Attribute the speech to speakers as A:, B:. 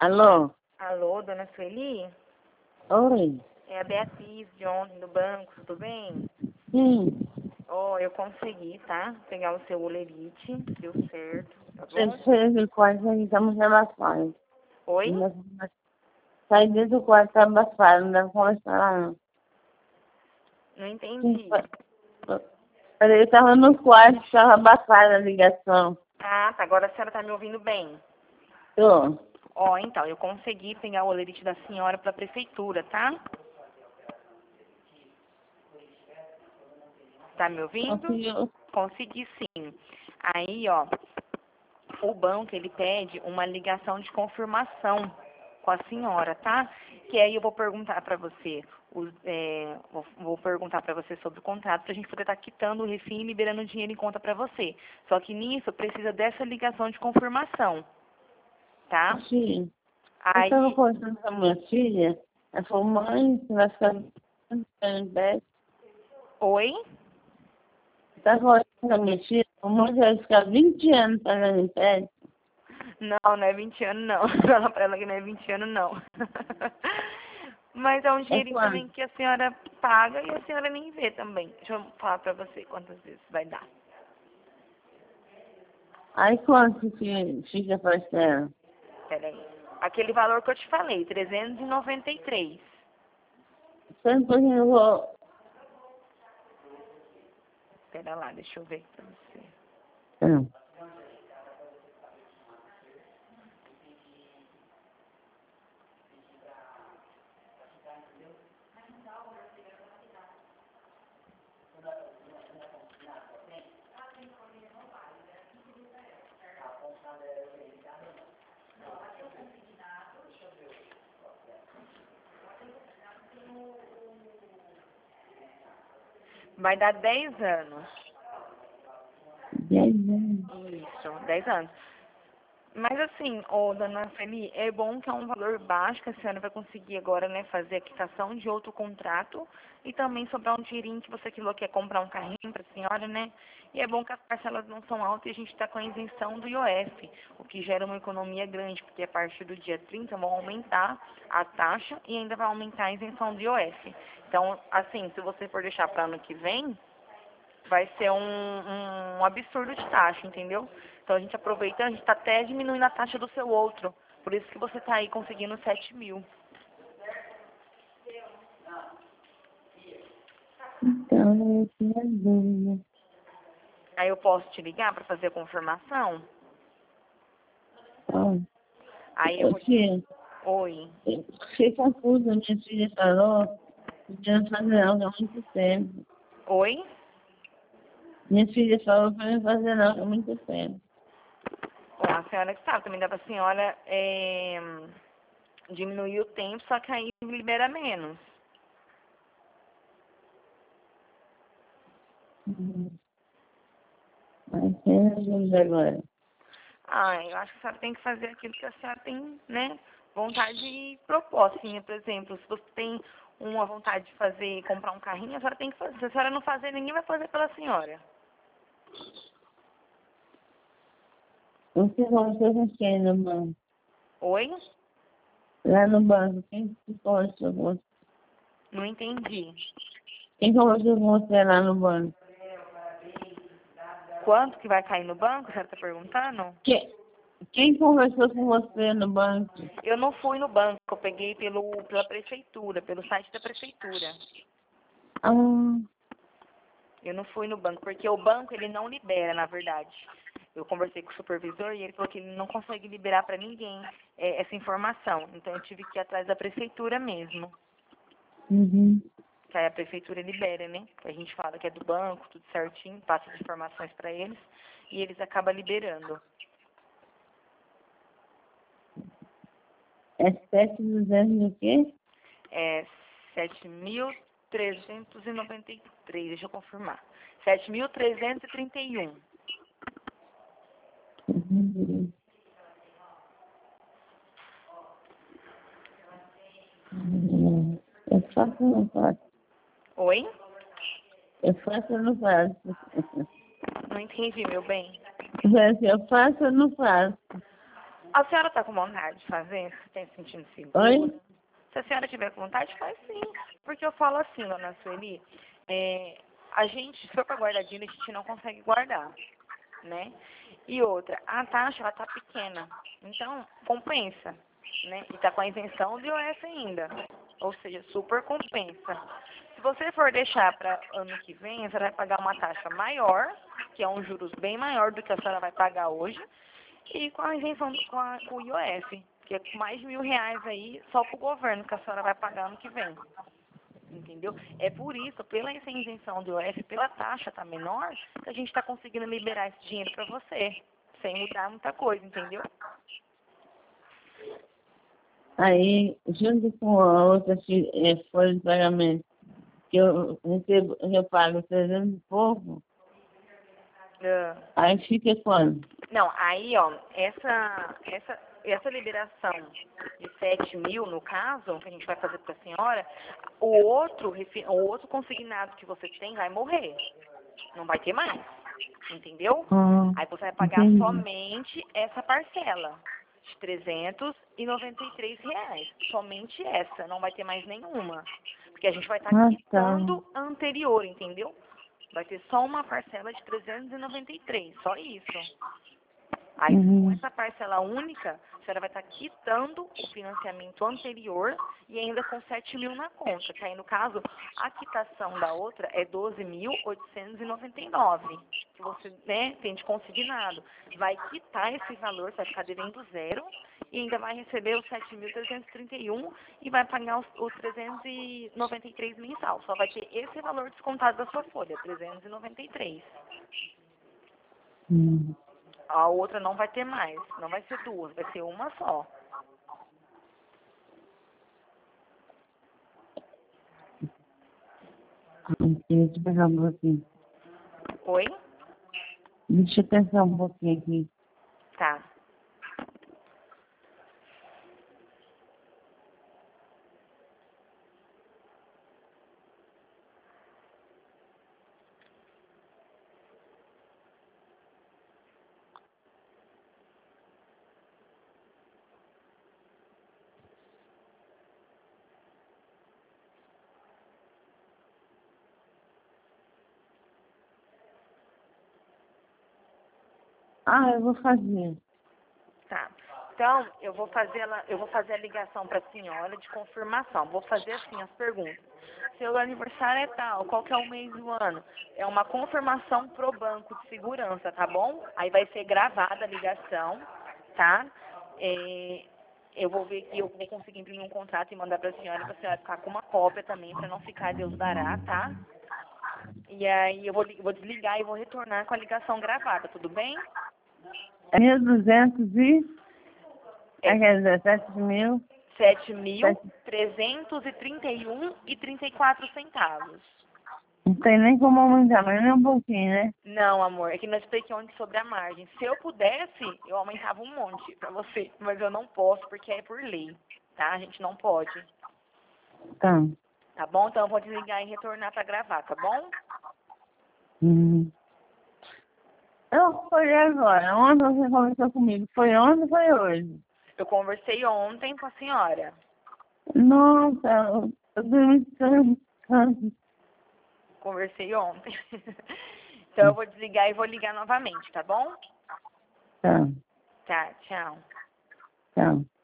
A: Alô?
B: Alô, dona Sueli?
A: Oi?
B: É a Beatriz de ontem do banco, tudo bem?
A: Sim.
B: Eu consegui, tá? Pegar o seu olerite, deu certo, tá
A: Eu
B: bom?
A: saí do quarto e estamos abafando.
B: Oi?
A: Saí dentro do quarto, tá abafado, não deve conversar lá não.
B: Não entendi.
A: Eu estava no quarto, estava abafada a ligação.
B: Ah, tá, agora a senhora tá me ouvindo bem.
A: Tô.
B: Então, eu consegui pegar o olerite da senhora pra prefeitura, tá? Tá me ouvindo?
A: Conseguiu.
B: Consegui sim. Aí, o banco, ele pede uma ligação de confirmação com a senhora, tá? Que aí eu vou perguntar pra você, vou perguntar pra você sobre o contrato pra gente poder estar quitando o refim e liberando o dinheiro em conta pra você. Só que nisso precisa dessa ligação de confirmação, tá?
A: Sim. Eu
B: Aí,
A: estava conversando com a minha filha. Ela falou, mãe, você vai ficar em pé.
B: oi?
A: Estava conversando com a minha filha. Mãe, você vai ficar 20 anos pagando em pé.
B: Não, não é 20 anos não. Fala pra ela que não é 20 anos não. Mas é um
A: É
B: dinheirinho também
A: quanto?
B: que a senhora paga e a senhora nem vê também. Deixa eu falar pra você quantas vezes vai dar.
A: Aí quanto que fica parcela?
B: Peraí. Aquele valor que eu te falei, 393.
A: Sempre que eu vou...
B: Pera lá, deixa eu ver pra você.
A: Não.
B: Vai dar 10 anos.
A: 10 anos.
B: Isso, 10 anos. Mas assim, dona Feli, é bom que é um valor baixo que a senhora vai conseguir agora, né, fazer a quitação de outro contrato e também sobrar um dinheirinho que você quer comprar um carrinho para a senhora, né? E é bom que as parcelas não são altas e a gente está com a isenção do IOF, o que gera uma economia grande, porque a partir do dia 30 vão aumentar a taxa e ainda vai aumentar a isenção do IOF. Então, assim, se você for deixar para ano que vem, vai ser um absurdo de taxa, entendeu? Então a gente aproveita, a gente está até diminuindo a taxa do seu outro. Por isso que você está aí conseguindo 7 mil.
A: Então, eu tinha dúvida.
B: Aí eu posso te ligar para fazer a confirmação?
A: Ó,
B: Aí eu
A: ô
B: vou te...
A: filha,
B: Oi.
A: eu fiquei confusa. Minha filha falou que não fazer algo há muito tempo.
B: Oi?
A: Minha filha falou para não fazer algo há muito tempo.
B: Bom, a senhora que sabe, também dá para a senhora diminuir o tempo, só que aí libera menos.
A: Mas tem ajuda agora.
B: Eu acho que a senhora tem que fazer aquilo que a senhora tem, né, vontade e propósito. Assim, por exemplo, se você tem uma vontade de fazer, comprar um carrinho, a senhora tem que fazer. Se a senhora não fazer, ninguém vai fazer pela senhora.
A: Você conversou com quem no banco?
B: Oi?
A: Lá no banco, quem que conversou com você?
B: Não entendi.
A: Quem conversou com você lá no banco?
B: Quanto que vai cair no banco? A senhora está perguntando?
A: Quem conversou com você no banco?
B: Eu não fui no banco, eu peguei pela prefeitura, pelo site da prefeitura.
A: Ah,
B: Eu não fui no banco, porque o banco ele não libera, na verdade. Eu conversei com o supervisor e ele falou que ele não consegue liberar para ninguém essa informação. Então eu tive que ir atrás da prefeitura mesmo.
A: uhum.
B: Que aí a prefeitura libera, né? A gente fala que é do banco, tudo certinho, passa as informações para eles e eles acabam liberando.
A: É 7,200 o quê?
B: É 7.393, deixa eu confirmar. 7.331.
A: Uhum. Eu faço ou não faço?
B: Oi?
A: Eu faço ou não faço?
B: Não entendi, meu bem.
A: Eu faço ou não faço?
B: A senhora está com vontade de fazer? Você está se sentindo segura?
A: Oi?
B: Se a senhora tiver com vontade, faz sim. Porque eu falo assim, dona Sueli, a gente, se for para guardar dinheiro, a gente não consegue guardar, né? E outra, a taxa, ela tá pequena. Então, compensa, né? E tá com a isenção do IOF ainda. Ou seja, super compensa. Se você for deixar para ano que vem, você vai pagar uma taxa maior, que é um juros bem maior do que a senhora vai pagar hoje, e com a isenção com o IOF, que é mais de R$ 1.000 aí, só pro governo que a senhora vai pagar ano que vem. Entendeu? É por isso, pela essa isenção do IOF, pela taxa tá menor, que a gente está conseguindo liberar esse dinheiro para você, sem mudar muita coisa, entendeu?
A: Aí, junto com a outra folha de pagamento, que eu recebo, eu pago 300 e pouco,
B: Ah.
A: aí fica quando?
B: Não, aí, ó, essa liberação de 7.000, no caso, que a gente vai fazer para a senhora, o outro consignado que você tem vai morrer. Não vai ter mais. Entendeu? Aí você vai pagar
A: Entendi.
B: somente essa parcela de R$ 393. Somente essa, não vai ter mais nenhuma. Porque a gente vai estar quitando a anterior, entendeu? Vai ter só uma parcela de 393, só isso. Aí, com essa parcela única, a senhora vai estar quitando o financiamento anterior e ainda com 7.000 na conta. Que aí, no caso, a quitação da outra é 12.899, que você, né, tem de consignado. Vai quitar esse valor, você vai ficar devendo zero e ainda vai receber os 7.331 e vai pagar os 393 mensal. Só vai ter esse valor descontado da sua folha, 393. A outra não vai ter mais. Não vai ser duas, vai ser uma só.
A: Deixa eu pegar um pouquinho.
B: Oi?
A: Deixa eu pensar um pouquinho aqui.
B: Tá.
A: Eu vou fazer.
B: Tá. Então, eu vou fazer a ligação para a senhora de confirmação. Vou fazer assim as perguntas. Seu aniversário é tal, qual que é o mês do ano? É uma confirmação pro banco de segurança, tá bom? Aí vai ser gravada a ligação, tá? Eu vou ver que eu vou conseguir imprimir um contrato e mandar para a senhora ficar com uma cópia também, para não ficar Deus dará, tá? E aí eu vou desligar e vou retornar com a ligação gravada, tudo bem?
A: É 1.200 quer dizer, 7.000.
B: 7.331,34.
A: Não tem nem como aumentar, mas nem um pouquinho, né?
B: Não, amor, é que nós expliquei ontem sobre a margem. Se eu pudesse, eu aumentava um monte pra você, mas eu não posso porque é por lei, tá? A gente não pode.
A: Tá.
B: Tá bom? Então eu vou desligar e retornar pra gravar, tá bom?
A: Eu fui agora. Ontem você conversou comigo. Foi ontem ou foi hoje?
B: Eu conversei ontem com a senhora.
A: Nossa, eu dormi tanto.
B: Conversei ontem. Então eu vou desligar e vou ligar novamente, tá bom?
A: Tá,
B: Tá, tchau.
A: tá.